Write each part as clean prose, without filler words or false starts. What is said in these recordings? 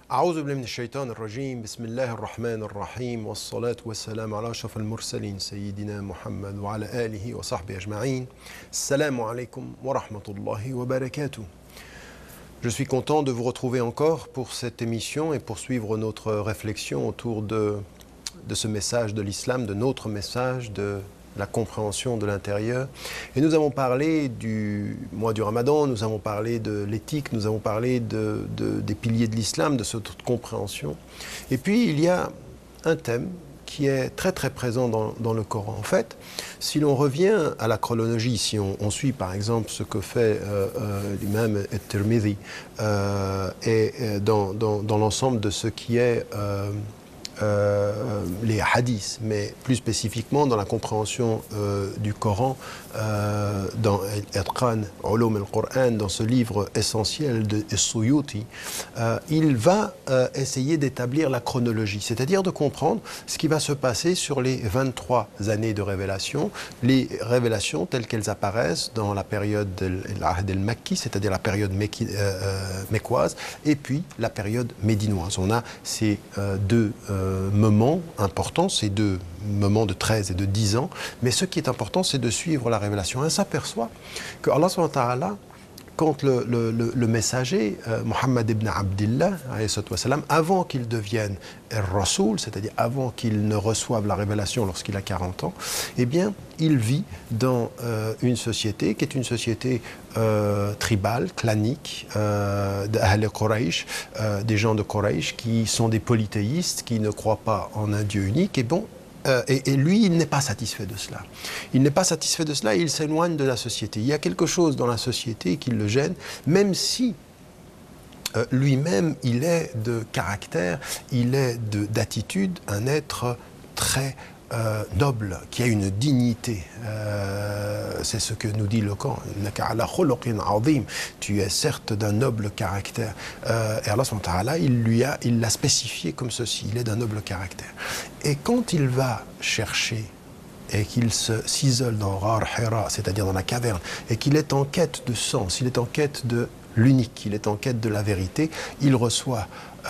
أعوذ بالله من الشيطان الرجيم بسم الله الرحمن الرحيم والصلاة والسلام على أشرف المرسلين سيدنا محمد وعلى آله وصحبه أجمعين. Assalamu alaikum wa rahmatullahi wa barakatuh. Je suis content de vous retrouver encore pour cette émission et poursuivre notre réflexion autour de ce message de l'islam, de notre message de la compréhension de l'intérieur. Et nous avons parlé du mois du Ramadan, nous avons parlé de l'éthique, nous avons parlé des piliers de l'islam, de cette compréhension. Et puis il y a un thème qui est très très présent dans le Coran. En fait, si l'on revient à la chronologie, si on suit par exemple ce que fait l'imam At-Tirmidhi et dans l'ensemble de ce qui est les hadiths, mais plus spécifiquement dans la compréhension du Coran, dans Itqan Ulum al-Qur'an, dans ce livre essentiel de As-Suyuti, il va essayer d'établir la chronologie, c'est-à-dire de comprendre ce qui va se passer sur les 23 années de révélation, les révélations telles qu'elles apparaissent dans la période de l'Ahd al-Makki, c'est-à-dire la période mécoise, et puis la période médinoise. On a ces deux moments importants, ces deux moments de 13 et de 10 ans, mais ce qui est important, c'est de suivre la révélation. Et on s'aperçoit que Allah subhanahu wa ta'ala, quand le messager, Muhammad ibn Abdillah, avant qu'il devienne Rasoul, c'est-à-dire avant qu'il ne reçoive la révélation lorsqu'il a 40 ans, eh bien, il vit dans une société qui est une société tribale, clanique, d'Ahl Quraysh, des gens de Quraysh qui sont des polythéistes, qui ne croient pas en un Dieu unique, et bon, et lui, il n'est pas satisfait de cela. Il n'est pas satisfait de cela et il s'éloigne de la société. Il y a quelque chose dans la société qui le gêne, même si lui-même, il est de caractère, il est d'attitude, un être très noble, qui a une dignité. C'est ce que nous dit le Coran. Tu es certes d'un noble caractère. Et Allah subhanahu wa ta'ala, il l'a spécifié comme ceci. Il est d'un noble caractère. Et quand il va chercher et qu'il s'isole dans Ghar Hira, c'est-à-dire dans la caverne, et qu'il est en quête de sens, il est en quête de l'unique, il est en quête de la vérité, il reçoit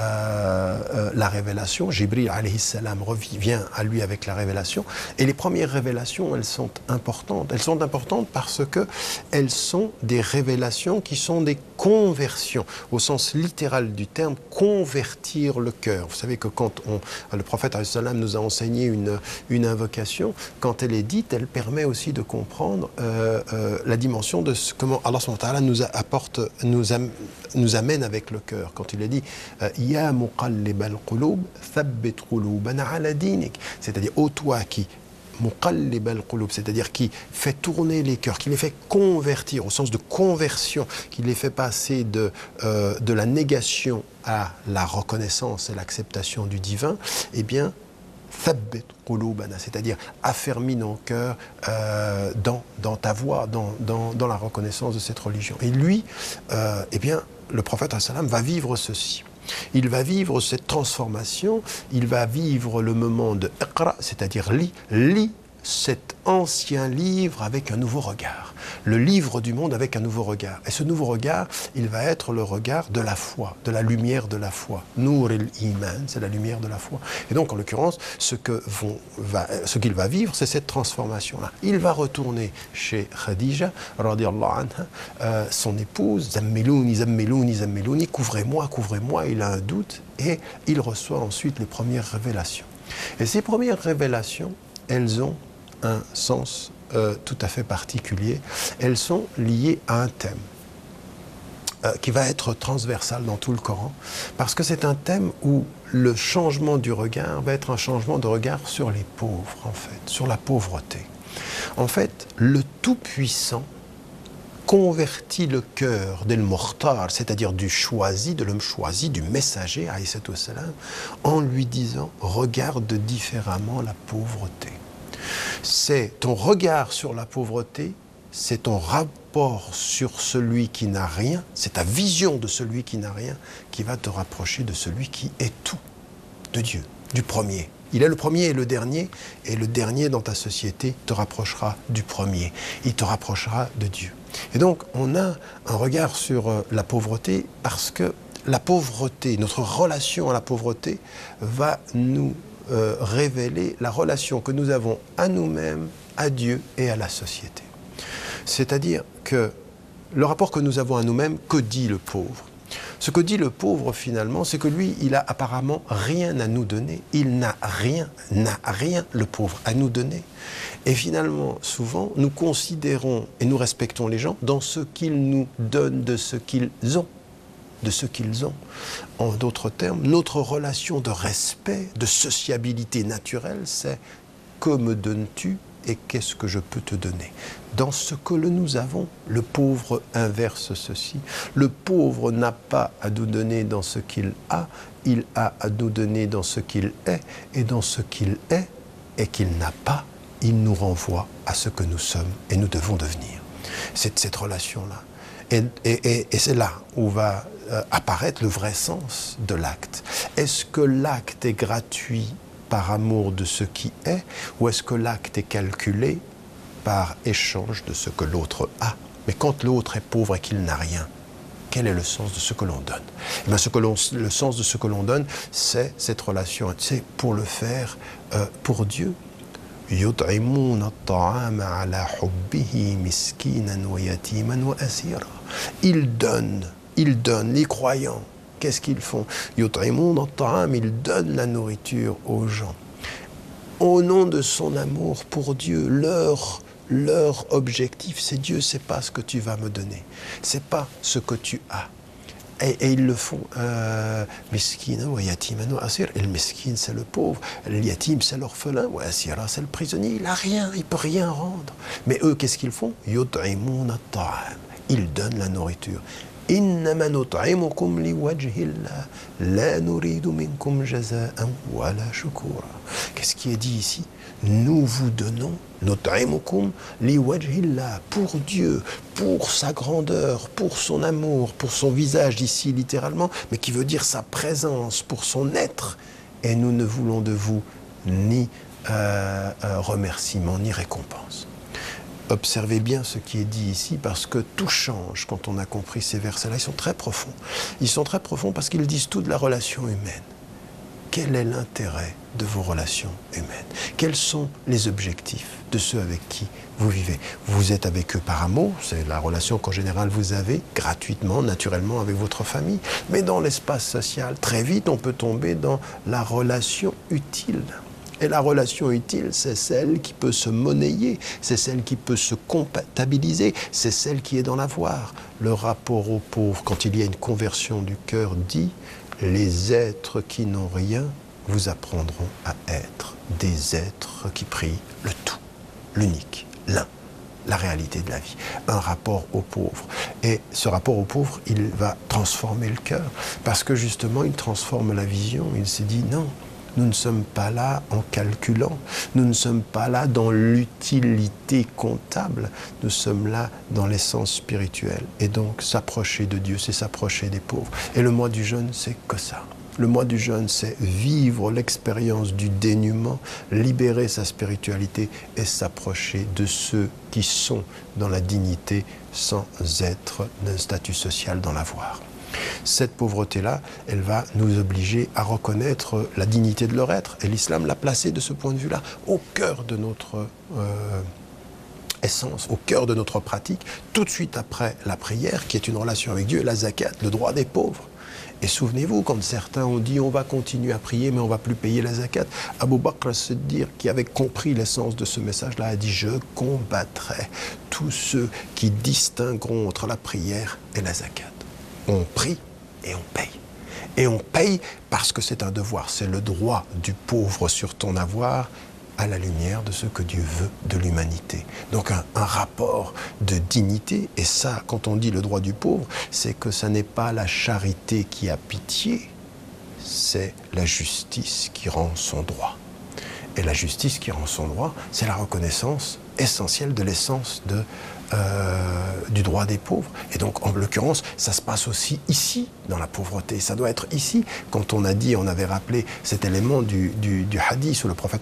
la révélation. Jibril alayhi salam revient à lui avec la révélation, et les premières révélations, elles sont importantes. Elles sont importantes parce que elles sont des révélations qui sont des conversions, au sens littéral du terme, convertir le cœur. Vous savez que quand le prophète alayhi salam nous a enseigné une invocation, quand elle est dite, elle permet aussi de comprendre la dimension de comment Allah subhanahu wa ta'ala nous apporte, nous amène avec le cœur. Quand il est dit Ya muqallib al-qulub, thabbit qulubana ala dinik, c'est-à-dire ô toi qui muqallib al-qulub, c'est-à-dire qui fait tourner les cœurs, qui les fait convertir, au sens de conversion, qui les fait passer de la négation à la reconnaissance et l'acceptation du divin, eh bien thabbit qulubana, c'est-à-dire affermis nos cœurs dans ta voie, dans la reconnaissance de cette religion. Et lui, eh bien, le prophète sallam va vivre ceci. Il va vivre cette transformation, il va vivre le moment de Iqra, c'est-à-dire lis cet ancien livre avec un nouveau regard. Le livre du monde avec un nouveau regard. Et ce nouveau regard, il va être le regard de la foi, de la lumière de la foi. Nour el-Iman, c'est la lumière de la foi. Et donc, en l'occurrence, ce qu'il va vivre, c'est cette transformation-là. Il va retourner chez Khadija, radiallahu anha, son épouse, Zammilouni, Zammilouni, Zammilouni, couvrez-moi, couvrez-moi, il a un doute, et il reçoit ensuite les premières révélations. Et ces premières révélations, elles ont un sens tout à fait particulier. Elles sont liées à un thème qui va être transversal dans tout le Coran, parce que c'est un thème où le changement du regard va être un changement de regard sur les pauvres, en fait, sur la pauvreté. En fait, le Tout-Puissant convertit le cœur d'El Mukhtar, c'est-à-dire du choisi, de l'homme choisi, du messager, alayhi salam, en lui disant « regarde différemment la pauvreté ». C'est ton regard sur la pauvreté, c'est ton rapport sur celui qui n'a rien, c'est ta vision de celui qui n'a rien qui va te rapprocher de celui qui est tout, de Dieu, du premier. Il est le premier et le dernier dans ta société te rapprochera du premier, il te rapprochera de Dieu. Et donc on a un regard sur la pauvreté parce que la pauvreté, notre relation à la pauvreté va nous révéler la relation que nous avons à nous-mêmes, à Dieu et à la société. C'est-à-dire que le rapport que nous avons à nous-mêmes, que dit le pauvre? Ce que dit le pauvre finalement, c'est que lui, il a apparemment rien à nous donner. Il n'a rien, le pauvre, à nous donner. Et finalement, souvent, nous considérons et nous respectons les gens dans ce qu'ils nous donnent de ce qu'ils ont. En d'autres termes, notre relation de respect, de sociabilité naturelle, c'est que me donnes-tu et qu'est-ce que je peux te donner? Dans ce que nous avons, le pauvre inverse ceci. Le pauvre n'a pas à nous donner dans ce qu'il a, il a à nous donner dans ce qu'il est, et dans ce qu'il est et qu'il n'a pas, il nous renvoie à ce que nous sommes et nous devons devenir. C'est cette relation-là. Et c'est là où va apparaître le vrai sens de l'acte. Est-ce que l'acte est gratuit par amour de ce qui est, ou est-ce que l'acte est calculé par échange de ce que l'autre a? Mais quand l'autre est pauvre et qu'il n'a rien, quel est le sens de ce que l'on donne? Eh bien, le sens de ce que l'on donne, c'est cette relation, c'est pour le faire pour Dieu. يطعمون الطعام على حبه مسكينا ويتيما وأسيرا. Ils donnent, les croyants. Qu'est-ce qu'ils font? يطعمون الطعام, ils donnent la nourriture aux gens. Au nom de son amour pour Dieu, leur objectif, c'est Dieu, c'est pas ce que tu vas me donner, c'est pas ce que tu as. Et ils le font. Miskina wa yatiman wa asir. Et le miskin, c'est le pauvre. Le yatim, c'est l'orphelin. Wa asira, c'est le prisonnier. Il n'a rien, il ne peut rien rendre. Mais eux, qu'est-ce qu'ils font? Yut'imuna at-ta'am. Ils donnent la nourriture. Innama nut'imukum liwajhillah. La nuridu minkum jaza'an wala shukura. Qu'est-ce qui est dit ici? Nous vous donnons nut'imukum liwajhillah, pour Dieu, pour sa grandeur, pour son amour, pour son visage ici littéralement, mais qui veut dire sa présence, pour son être. Et nous ne voulons de vous ni remerciement, ni récompense. Observez bien ce qui est dit ici, parce que tout change quand on a compris ces versets-là. Ils sont très profonds. Ils sont très profonds parce qu'ils disent tout de la relation humaine. Quel est l'intérêt de vos relations humaines? Quels sont les objectifs de ceux avec qui vous vivez? Vous êtes avec eux par amour, c'est la relation qu'en général vous avez gratuitement, naturellement avec votre famille. Mais dans l'espace social, très vite, on peut tomber dans la relation utile. Et la relation utile, c'est celle qui peut se monnayer, c'est celle qui peut se comptabiliser, c'est celle qui est dans l'avoir. Le rapport aux pauvres, quand il y a une conversion du cœur, dit: les êtres qui n'ont rien vous apprendront à être des êtres qui prient le tout, l'unique, l'un, la réalité de la vie. Un rapport aux pauvres. Et ce rapport aux pauvres, il va transformer le cœur, parce que justement, il transforme la vision. Il se dit: non, nous ne sommes pas là en calculant, nous ne sommes pas là dans l'utilité comptable, nous sommes là dans l'essence spirituelle. Et donc, s'approcher de Dieu, c'est s'approcher des pauvres. Et le mois du jeûne, c'est que ça. Le mois du jeûne, c'est vivre l'expérience du dénuement, libérer sa spiritualité et s'approcher de ceux qui sont dans la dignité sans être d'un statut social dans l'avoir. Cette pauvreté-là, elle va nous obliger à reconnaître la dignité de leur être. Et l'islam l'a placé de ce point de vue-là au cœur de notre essence, au cœur de notre pratique, tout de suite après la prière, qui est une relation avec Dieu, la zakat, le droit des pauvres. Et souvenez-vous, quand certains ont dit on va continuer à prier, mais on ne va plus payer la zakat, Abu Bakr as-Siddiq, qui avait compris l'essence de ce message-là, a dit: je combattrai tous ceux qui distingueront entre la prière et la zakat. On prie et on paye. Et on paye parce que c'est un devoir, c'est le droit du pauvre sur ton avoir à la lumière de ce que Dieu veut de l'humanité. Donc un rapport de dignité, et ça, quand on dit le droit du pauvre, c'est que ça n'est pas la charité qui a pitié, c'est la justice qui rend son droit. Et la justice qui rend son droit, c'est la reconnaissance essentielle de l'essence de du droit des pauvres. Et donc, en l'occurrence, ça se passe aussi ici, dans la pauvreté. Ça doit être ici. Quand on a dit, on avait rappelé cet élément du hadith où le prophète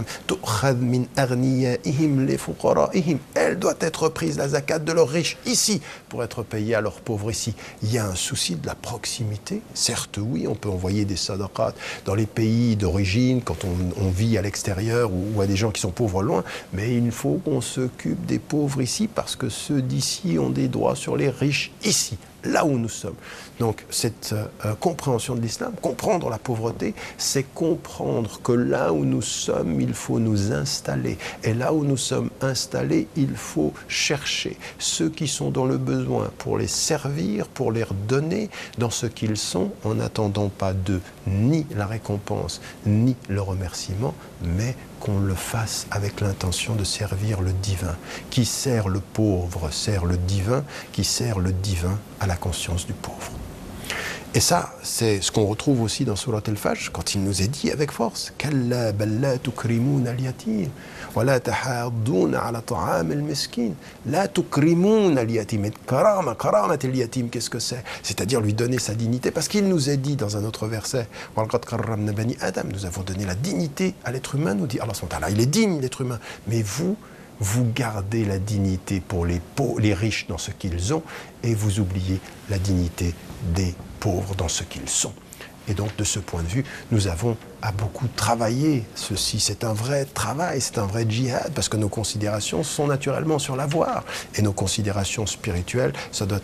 elle doit être prise, la zakat de leurs riches, ici, pour être payée à leurs pauvres ici. Il y a un souci de la proximité. Certes, oui, on peut envoyer des sadaqat dans les pays d'origine, quand on vit à l'extérieur ou à des gens qui sont pauvres loin, mais il faut qu'on s'occupe des pauvres ici parce que ceux d'ici ont des droits sur les riches ici, là où nous sommes. Donc cette compréhension de l'islam, comprendre la pauvreté, c'est comprendre que là où nous sommes, il faut nous installer. Et là où nous sommes installés, il faut chercher ceux qui sont dans le besoin pour les servir, pour leur donner dans ce qu'ils sont, en n'attendant pas d'eux ni la récompense, ni le remerciement, mais qu'on le fasse avec l'intention de servir le divin. Qui sert le pauvre sert le divin, qui sert le divin à la conscience du pauvre. Et ça, c'est ce qu'on retrouve aussi dans Surat al-Fajr, quand il nous est dit avec force « Kalla bal la tukrimuna al-yatim, wa la tahadduna ala ta'am al-miskin, la tukrimuna al-yatim » Karamat al-yatim, qu'est-ce que c'est? C'est-à-dire lui donner sa dignité, parce qu'il nous est dit dans un autre verset « Wa laqad karramna bani Adam » nous avons donné la dignité à l'être humain, nous dit Allah subhanahu wa ta'ala, il est digne l'être humain, mais vous gardez la dignité pour les riches dans ce qu'ils ont et vous oubliez la dignité des pauvres dans ce qu'ils sont. Et donc, de ce point de vue, nous avons à beaucoup travaillé ceci. C'est un vrai travail, c'est un vrai djihad, parce que nos considérations sont naturellement sur l'avoir. Et nos considérations spirituelles, ce doivent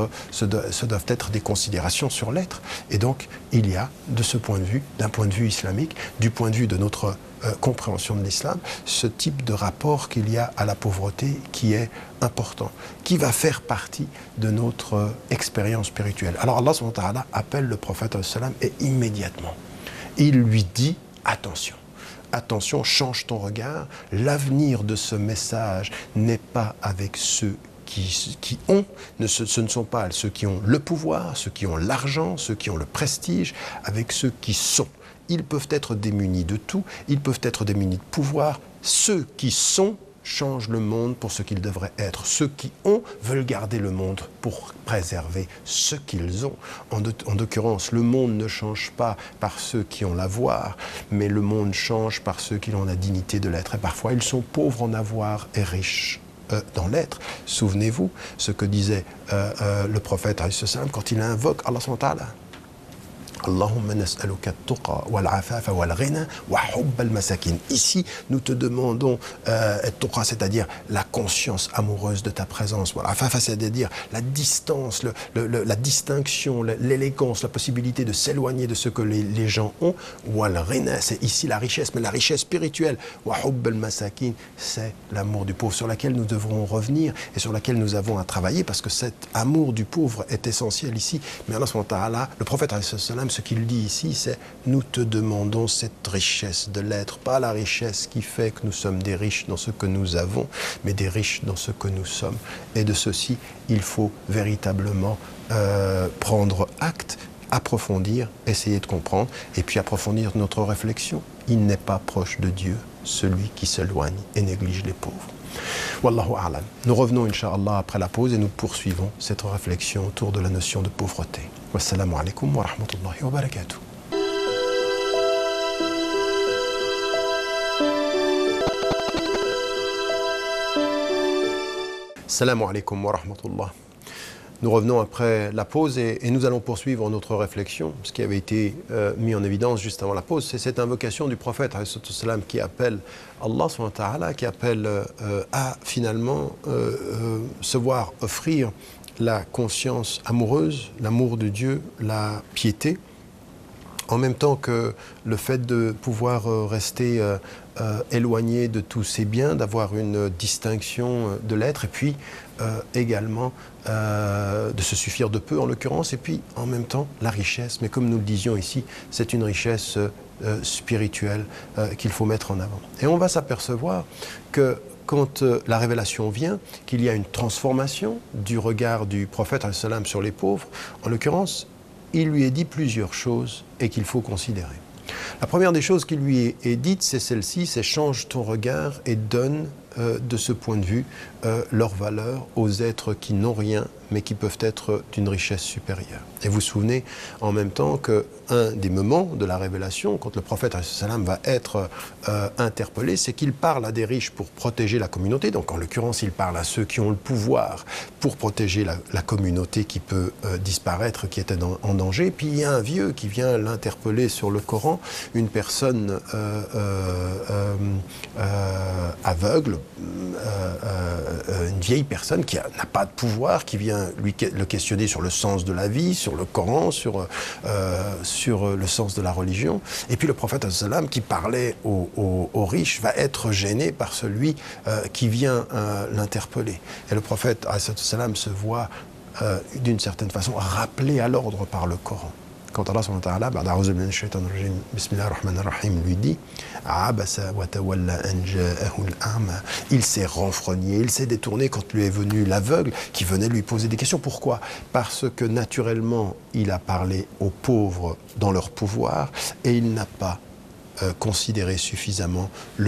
être des considérations sur l'être. Et donc, il y a, de ce point de vue, d'un point de vue islamique, du point de vue de notre compréhension de l'islam, ce type de rapport qu'il y a à la pauvreté qui est important, qui va faire partie de notre expérience spirituelle. Alors Allah subhanahu wa ta'ala appelle le prophète et immédiatement, il lui dit attention. Attention, change ton regard. L'avenir de ce message n'est pas avec ceux qui ont, ce ne sont pas ceux qui ont le pouvoir, ceux qui ont l'argent, ceux qui ont le prestige, avec ceux qui sont. Ils peuvent être démunis de tout, ils peuvent être démunis de pouvoir. Ceux qui sont changent le monde pour ce qu'il devrait être. Ceux qui ont veulent garder le monde pour préserver ce qu'ils ont. En l'occurrence, le monde ne change pas par ceux qui ont l'avoir, mais le monde change par ceux qui ont la dignité de l'être. Et parfois, ils sont pauvres en avoir et riches dans l'être. Souvenez-vous ce que disait le prophète quand il invoque Allah subhanahu wa ta'ala. Allahumma nas'aluka at-tuqa wal-afafa wal-ghina wa hubb al-masakin. Ici, nous te demandons at-tuqa, c'est-à-dire la conscience amoureuse de ta présence. Wal-afafa, c'est-à-dire la distance, la distinction, l'élégance, la possibilité de s'éloigner de ce que les gens ont. Wal-ghina, c'est ici la richesse, mais la richesse spirituelle. Wa hubb al-masakin, c'est l'amour du pauvre, sur laquelle nous devrons revenir et sur laquelle nous avons à travailler, parce que cet amour du pauvre est essentiel ici. Mais Allah subhanahu wa ta'ala, le prophète alayhi salam, ce qu'il dit ici, c'est « Nous te demandons cette richesse de l'être », pas la richesse qui fait que nous sommes des riches dans ce que nous avons, mais des riches dans ce que nous sommes. Et de ceci, il faut véritablement prendre acte, approfondir, essayer de comprendre, et puis approfondir notre réflexion. Il n'est pas proche de Dieu, celui qui s'éloigne et néglige les pauvres. Wallahu a'lam. Nous revenons, Inch'Allah, après la pause et nous poursuivons cette réflexion autour de la notion de pauvreté. Wassalamu alaikum wa rahmatullahi wa barakatuh. Assalamu alaikum wa rahmatullah. Nous revenons après la pause et nous allons poursuivre notre réflexion. Ce qui avait été mis en évidence juste avant la pause, c'est cette invocation du prophète qui appelle Allah, qui appelle à finalement se voir offrir la conscience amoureuse, l'amour de Dieu, la piété, en même temps que le fait de pouvoir rester éloigné de tous ces biens, d'avoir une distinction de l'être, et puis également de se suffire de peu en l'occurrence, et puis en même temps la richesse. Mais comme nous le disions ici, c'est une richesse spirituelle qu'il faut mettre en avant. Et on va s'apercevoir que quand la révélation vient, qu'il y a une transformation du regard du prophète sur les pauvres, en l'occurrence, il lui est dit plusieurs choses et qu'il faut considérer. La première des choses qui lui est dite, c'est celle-ci, c'est « change ton regard et donne de ce point de vue, leur valeur aux êtres qui n'ont rien, mais qui peuvent être d'une richesse supérieure. Et vous vous souvenez en même temps qu'un des moments de la révélation, quand le prophète salam va être interpellé, c'est qu'il parle à des riches pour protéger la communauté. Donc en l'occurrence, il parle à ceux qui ont le pouvoir pour protéger la communauté qui peut disparaître, qui était en danger. Puis il y a un vieux qui vient l'interpeller sur le Coran, une personne aveugle, une vieille personne qui n'a pas de pouvoir, qui vient le questionner sur le sens de la vie, sur le Coran, sur le sens de la religion. Et puis le prophète sallam, qui parlait aux riches, va être gêné par celui qui vient l'interpeller. Et le prophète sallam se voit d'une certaine façon rappelé à l'ordre par le Coran. Quand Allah subhanahu wa ta'ala lui dit il s'est renfrogné, il s'est détourné quand lui est venu l'aveugle qui venait lui poser des questions. Pourquoi? Parce que naturellement il a parlé aux pauvres dans leur pouvoir et il n'a pas considéré suffisamment le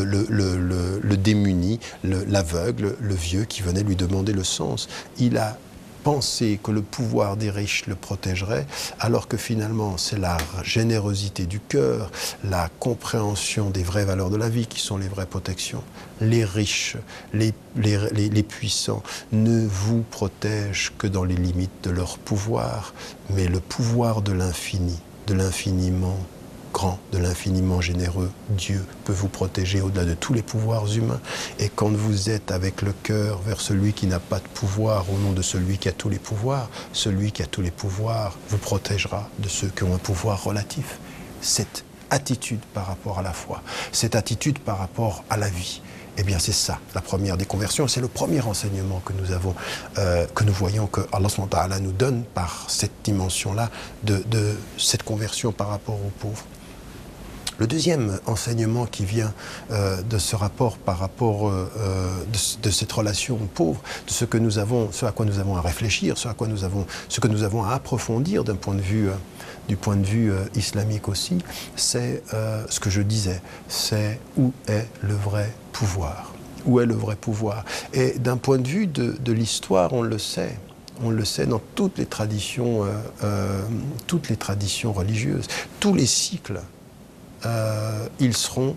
démuni, l'aveugle, le vieux qui venait lui demander le sens. Il a penser que le pouvoir des riches le protégerait, alors que finalement c'est la générosité du cœur, la compréhension des vraies valeurs de la vie qui sont les vraies protections. Les riches, les puissants ne vous protègent que dans les limites de leur pouvoir, mais le pouvoir de l'infini, de l'infiniment grand, de l'infiniment généreux, Dieu peut vous protéger au-delà de tous les pouvoirs humains. Et quand vous êtes avec le cœur vers celui qui n'a pas de pouvoir au nom de celui qui a tous les pouvoirs, celui qui a tous les pouvoirs vous protégera de ceux qui ont un pouvoir relatif. Cette attitude par rapport à la foi, cette attitude par rapport à la vie, eh bien c'est ça, la première des conversions. C'est le premier enseignement que nous avons, que nous voyons que Allah subhanahu wa ta'ala nous donne par cette dimension-là de cette conversion par rapport aux pauvres. Le deuxième enseignement qui vient de ce rapport par rapport de cette relation pauvre, de ce à quoi nous avons à réfléchir, ce que nous avons à approfondir du point de vue islamique aussi, c'est ce que je disais, c'est où est le vrai pouvoir. Où est le vrai pouvoir? Et d'un point de vue de l'histoire, on le sait. On le sait dans toutes les traditions religieuses, tous les cycles. Ils seront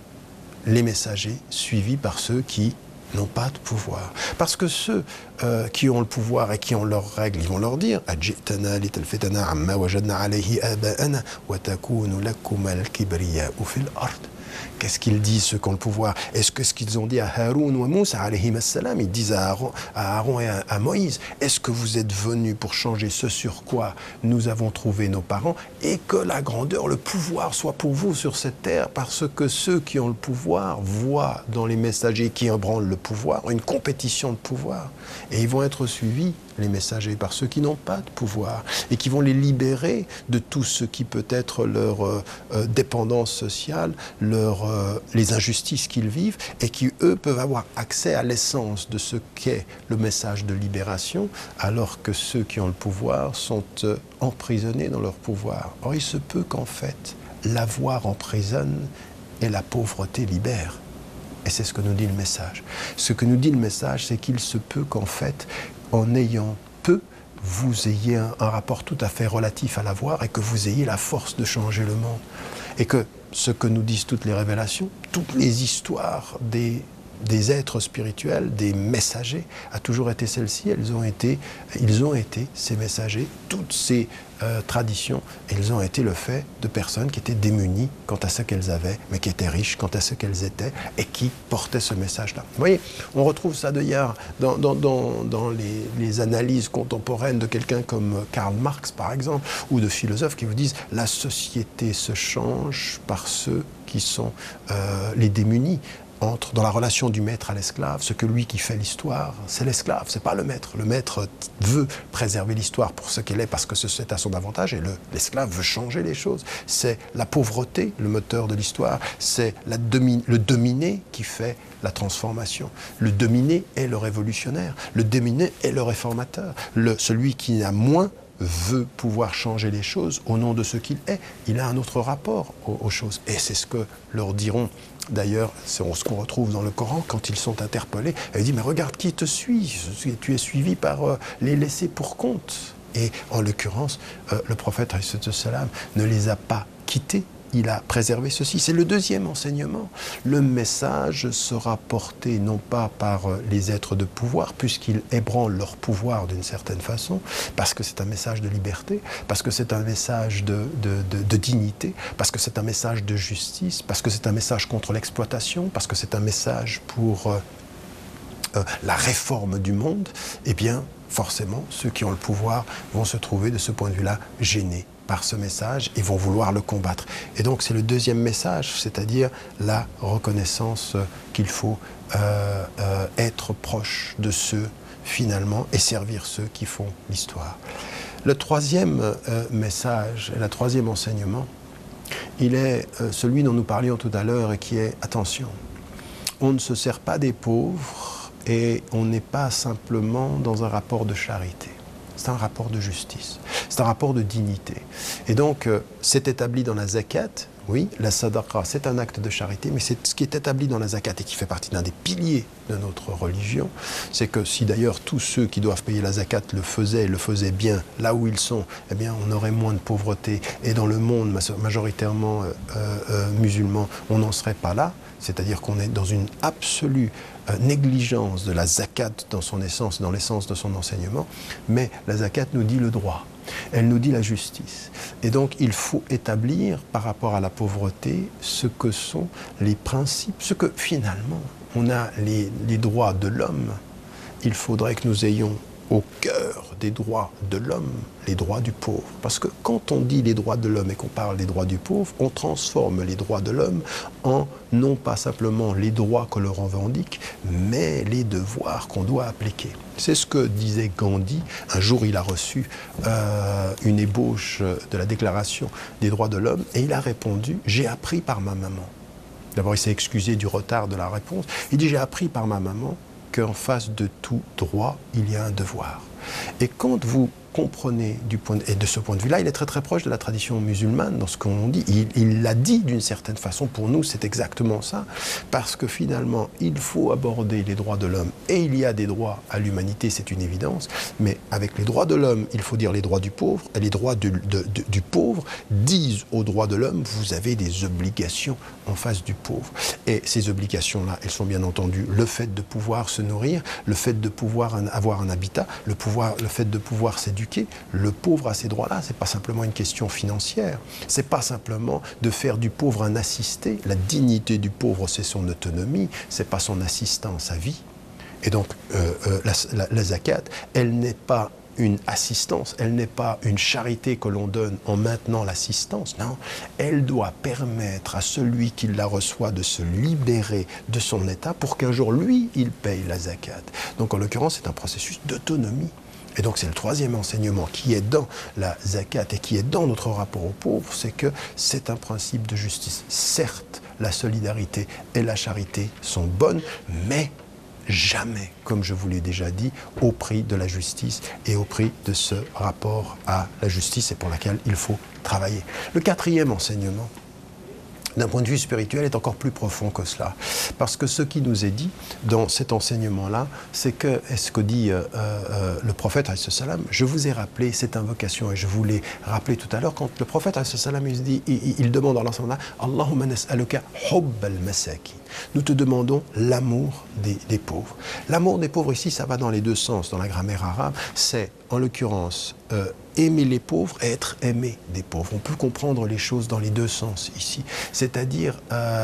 les messagers suivis par ceux qui n'ont pas de pouvoir. Parce que ceux qui ont le pouvoir et qui ont leurs règles, ils vont leur dire أَجِئْتَنَا لِتَلْفِتَنَا عَمَّا وَجَدْنَا عَلَيْهِ آبَاءَنَا وَتَكُونُ لَكُمَا الْكِبْرِيَاءُ فِي الْأَرْضِ. Qu'est-ce qu'ils disent, ceux qui ont le pouvoir? Est-ce que ce qu'ils ont dit à Haroun ou à Moussa, alayhim as-salam, ils disent à Aaron et à Moïse, est-ce que vous êtes venus pour changer ce sur quoi nous avons trouvé nos parents et que la grandeur, le pouvoir soit pour vous sur cette terre? Parce que ceux qui ont le pouvoir voient dans les messagers qui ébranlent le pouvoir une compétition de pouvoir. Et ils vont être suivis, les messagers, par ceux qui n'ont pas de pouvoir et qui vont les libérer de tout ce qui peut être leur dépendance sociale, les injustices qu'ils vivent et qui, eux, peuvent avoir accès à l'essence de ce qu'est le message de libération, alors que ceux qui ont le pouvoir sont emprisonnés dans leur pouvoir. Or, il se peut qu'en fait, l'avoir emprisonne et la pauvreté libère. Et c'est ce que nous dit le message. Ce que nous dit le message, c'est qu'il se peut qu'en fait, en ayant peu, vous ayez un rapport tout à fait relatif à l'avoir et que vous ayez la force de changer le monde. Et que ce que nous disent toutes les révélations, toutes les histoires des êtres spirituels, des messagers, a toujours été celle-ci. Ils ont été ces messagers, toutes ces traditions, et ils ont été le fait de personnes qui étaient démunies quant à ce qu'elles avaient, mais qui étaient riches quant à ce qu'elles étaient, et qui portaient ce message-là. Vous voyez, on retrouve ça d'ailleurs dans les analyses contemporaines de quelqu'un comme Karl Marx, par exemple, ou de philosophes qui vous disent « la société se change par ceux qui sont les démunis ». Entre dans la relation du maître à l'esclave, ce que lui qui fait l'histoire, c'est l'esclave, c'est pas le maître. Le maître veut préserver l'histoire pour ce qu'elle est parce que c'est à son avantage et l'esclave veut changer les choses. C'est la pauvreté, le moteur de l'histoire, c'est le dominé qui fait la transformation. Le dominé est le révolutionnaire, le dominé est le réformateur. Celui qui a moins veut pouvoir changer les choses au nom de ce qu'il est. Il a un autre rapport aux choses. Et c'est ce que leur diront, d'ailleurs, c'est ce qu'on retrouve dans le Coran, quand ils sont interpellés. Elle dit, mais regarde qui te suit, tu es suivi par les laissés pour compte. Et en l'occurrence, le prophète salam ne les a pas quittés. Il a préservé ceci. C'est le deuxième enseignement. Le message sera porté non pas par les êtres de pouvoir, puisqu'ils ébranlent leur pouvoir d'une certaine façon, parce que c'est un message de liberté, parce que c'est un message de dignité, parce que c'est un message de justice, parce que c'est un message contre l'exploitation, parce que c'est un message pour la réforme du monde. Eh bien, forcément, ceux qui ont le pouvoir vont se trouver de ce point de vue-là gênés par ce message et vont vouloir le combattre. Et donc c'est le deuxième message, c'est-à-dire la reconnaissance qu'il faut être proche de ceux finalement et servir ceux qui font l'histoire. Le troisième message, le troisième enseignement, il est celui dont nous parlions tout à l'heure et qui est, attention, on ne se sert pas des pauvres et on n'est pas simplement dans un rapport de charité. C'est un rapport de justice, c'est un rapport de dignité. Et donc, c'est établi dans la zakat, oui, la sadaqa, c'est un acte de charité, mais c'est ce qui est établi dans la zakat et qui fait partie d'un des piliers de notre religion, c'est que si d'ailleurs tous ceux qui doivent payer la zakat le faisaient bien là où ils sont, eh bien on aurait moins de pauvreté. Et dans le monde majoritairement musulman, on n'en serait pas là, c'est-à-dire qu'on est dans une absolue négligence de la zakat dans son essence, dans l'essence de son enseignement, mais la zakat nous dit le droit, elle nous dit la justice. Et donc il faut établir par rapport à la pauvreté ce que sont les principes, ce que finalement on a les droits de l'homme. Il faudrait que nous ayons au cœur des droits de l'homme, les droits du pauvre. Parce que quand on dit les droits de l'homme et qu'on parle des droits du pauvre, on transforme les droits de l'homme en non pas simplement les droits que l'on revendique, mais les devoirs qu'on doit appliquer. C'est ce que disait Gandhi. Un jour, il a reçu une ébauche de la Déclaration des droits de l'homme et il a répondu « J'ai appris par ma maman ». D'abord, il s'est excusé du retard de la réponse. Il dit « J'ai appris par ma maman » qu'en face de tout droit, il y a un devoir. Et quand vous comprenez et de ce point de vue-là, il est très très proche de la tradition musulmane dans ce qu'on dit. Il l'a dit d'une certaine façon, pour nous c'est exactement ça, parce que finalement il faut aborder les droits de l'homme, et il y a des droits à l'humanité, c'est une évidence, mais avec les droits de l'homme, il faut dire les droits du pauvre, et les droits du pauvre disent aux droits de l'homme, vous avez des obligations en face du pauvre. Et ces obligations-là, elles sont bien entendu le fait de pouvoir se nourrir, le fait de pouvoir avoir un habitat, le fait de pouvoir s'éduquer. Le pauvre a ces droits-là, c'est pas simplement une question financière, c'est pas simplement de faire du pauvre un assisté. La dignité du pauvre, c'est son autonomie, c'est pas son assistance à vie. Et donc la zakat, elle n'est pas une assistance, elle n'est pas une charité que l'on donne en maintenant l'assistance, non, elle doit permettre à celui qui la reçoit de se libérer de son état pour qu'un jour, lui, il paye la zakat. Donc en l'occurrence, c'est un processus d'autonomie. Et donc c'est le troisième enseignement qui est dans la zakat et qui est dans notre rapport aux pauvres, c'est que c'est un principe de justice. Certes, la solidarité et la charité sont bonnes, mais jamais, comme je vous l'ai déjà dit, au prix de la justice et au prix de ce rapport à la justice et pour laquelle il faut travailler. Le quatrième enseignement, d'un point de vue spirituel, est encore plus profond que cela. Parce que ce qui nous est dit dans cet enseignement-là, c'est que, est-ce que dit le prophète, je vous ai rappelé cette invocation, et je vous l'ai rappelé tout à l'heure, quand le prophète, il demande dans l'enseignement-là, Allahumma nas'aluka hubbal masakin. Nous te demandons l'amour des pauvres. L'amour des pauvres ici, ça va dans les deux sens, dans la grammaire arabe, c'est en l'occurrence aimer les pauvres et être aimé des pauvres. On peut comprendre les choses dans les deux sens ici. C'est-à-dire,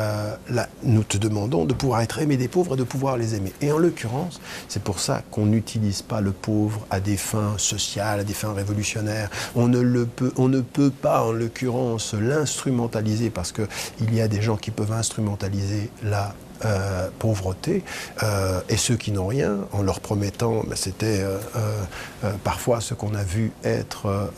nous te demandons de pouvoir être aimé des pauvres et de pouvoir les aimer. Et en l'occurrence, c'est pour ça qu'on n'utilise pas le pauvre à des fins sociales, à des fins révolutionnaires. On ne peut pas, en l'occurrence, l'instrumentaliser parce qu'il y a des gens qui peuvent instrumentaliser pauvreté, et ceux qui n'ont rien, en leur promettant, c'était parfois ce qu'on a vu être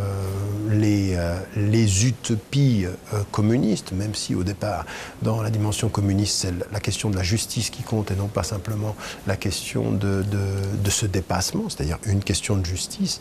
les utopies communistes, même si au départ, dans la dimension communiste, c'est la question de la justice qui compte et non pas simplement la question de ce dépassement, c'est-à-dire une question de justice,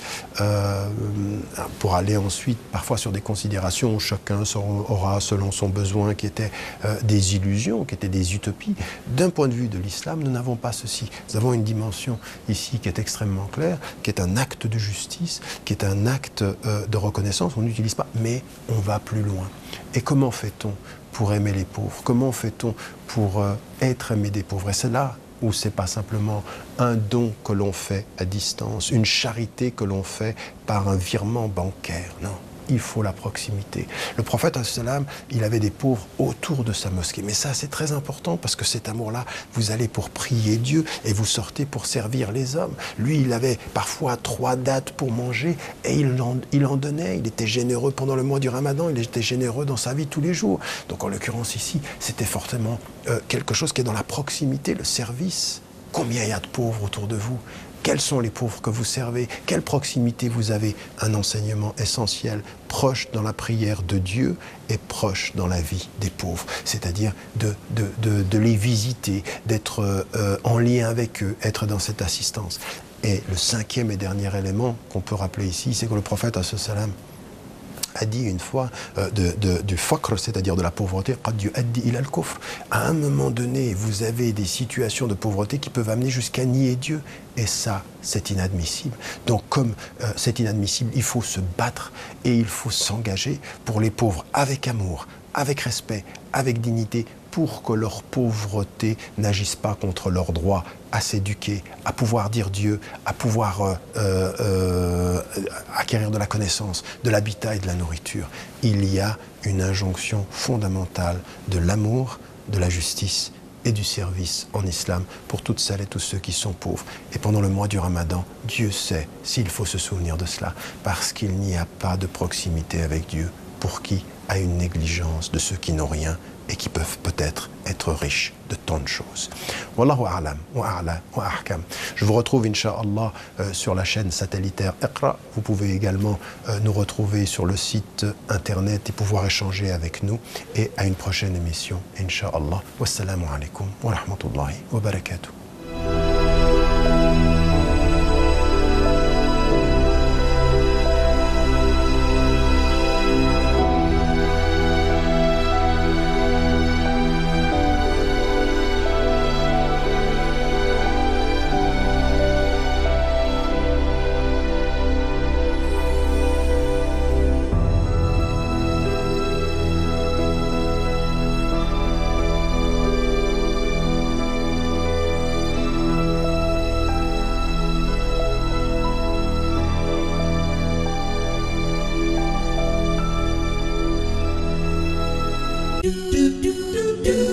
pour aller ensuite parfois sur des considérations où chacun aura selon son besoin, qui étaient des illusions, qui étaient des utopies. D'un point de vue de l'islam, nous n'avons pas ceci. Nous avons une dimension ici qui est extrêmement claire, qui est un acte de justice, qui est un acte de reconnaissance. On n'utilise pas, mais on va plus loin. Et comment fait-on pour aimer les pauvres? Comment fait-on pour être aimé des pauvres? Et c'est là où ce n'est pas simplement un don que l'on fait à distance, une charité que l'on fait par un virement bancaire. Non, il faut la proximité. Le prophète, il avait des pauvres autour de sa mosquée. Mais ça, c'est très important parce que cet amour-là, vous allez pour prier Dieu et vous sortez pour servir les hommes. Lui, il avait parfois 3 dates pour manger et il en donnait. Il était généreux pendant le mois du Ramadan, il était généreux dans sa vie tous les jours. Donc en l'occurrence ici, c'était fortement quelque chose qui est dans la proximité, le service. Combien il y a de pauvres autour de vous? Quels sont les pauvres que vous servez? Quelle proximité vous avez? Un enseignement essentiel, proche dans la prière de Dieu et proche dans la vie des pauvres. C'est-à-dire de les visiter, d'être en lien avec eux, être dans cette assistance. Et le 5e et dernier élément qu'on peut rappeler ici, c'est que le prophète, a dit une fois du fakr, c'est-à-dire de la pauvreté, à un moment donné, vous avez des situations de pauvreté qui peuvent amener jusqu'à nier Dieu. Et ça, c'est inadmissible. Donc, comme c'est inadmissible, il faut se battre et il faut s'engager pour les pauvres avec amour, avec respect, avec dignité, pour que leur pauvreté n'agisse pas contre leur droit à s'éduquer, à pouvoir dire Dieu, à pouvoir acquérir de la connaissance, de l'habitat et de la nourriture. Il y a une injonction fondamentale de l'amour, de la justice et du service en islam pour toutes celles et tous ceux qui sont pauvres. Et pendant le mois du Ramadan, Dieu sait s'il faut se souvenir de cela, parce qu'il n'y a pas de proximité avec Dieu pour qui a une négligence de ceux qui n'ont rien et qui peuvent peut-être être riches de tant de choses. Wallahu a'lam wa a'la wa ahkam. Je vous retrouve, Inch'Allah, sur la chaîne satellitaire Iqra. Vous pouvez également nous retrouver sur le site internet et pouvoir échanger avec nous. Et à une prochaine émission, Inch'Allah. Wassalamu alaikum wa rahmatullahi wa barakatuh. do do do do